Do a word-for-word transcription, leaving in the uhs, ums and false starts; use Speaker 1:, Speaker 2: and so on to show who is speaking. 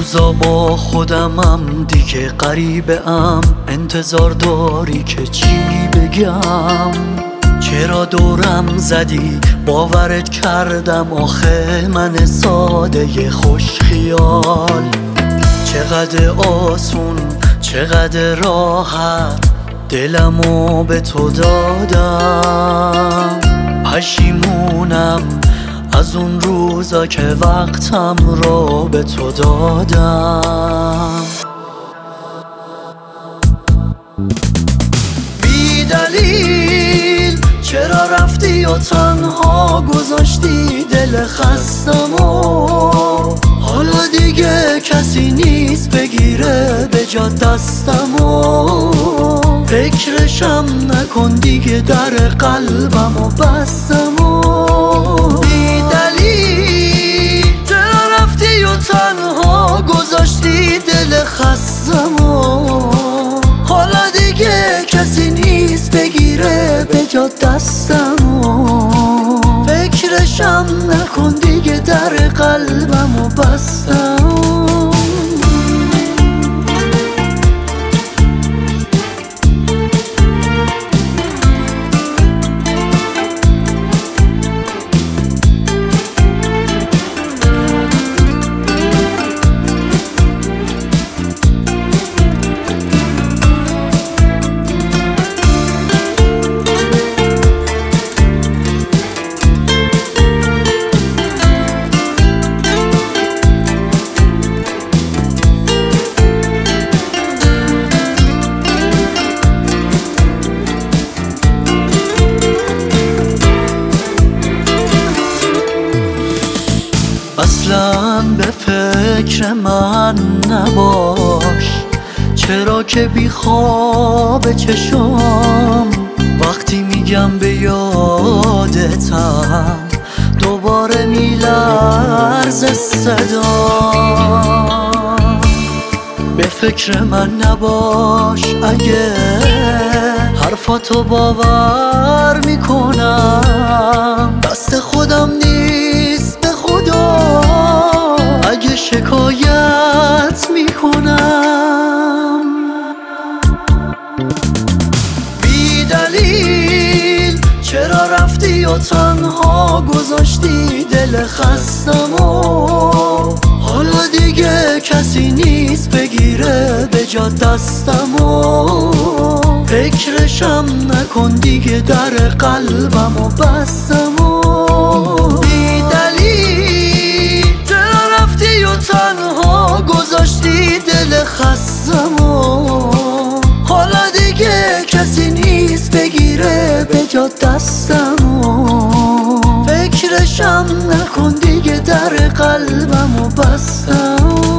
Speaker 1: روزا با خودمم دیگه غریبه ام، انتظار داری که چی بگم؟ چرا دورم زدی باورت کردم آخه من ساده خوش خیال. چقدر آسون چقدر راحت دلمو به تو دادم، پشیمونم از اون روزا که وقتم رو به تو دادم. بی دلیل چرا رفتی و تنها گذاشتی دل خستمو؟ حالا دیگه کسی نیست بگیره به جا دستمو. فکرشم نکن دیگه در قلبمو بستمو. بی دلیل چرا رفتی و تنها گذاشتی دل خستمو؟ حالا دیگه کسی نیست بگیره به جا دستمو. فکرشم نکن دیگه در قلبمو بستم. اصلاً به فکر من نباش، چرا که بی خواب چشم وقتی میگم به یادتم دوباره میلرزه صدام. به فکر من نباش اگه حرفاتو باور میکنم، دست خودم نیست به خدا اگه شکایت میکنم. بی دلیل چرا رفتی و تنها گذاشتی دل خستمو؟ حالا دیگه کسی نیست بگیره به جا دستمو. فکرشم نکن دیگه در قلبمو بستمو. بی دلیل چرا رفتی و تنها گذاشتی دل خستمو؟ حالا دیگه کسی نیست بگیره به جا دستمو. فکرشم نکن دیگه در قلبمو بستم.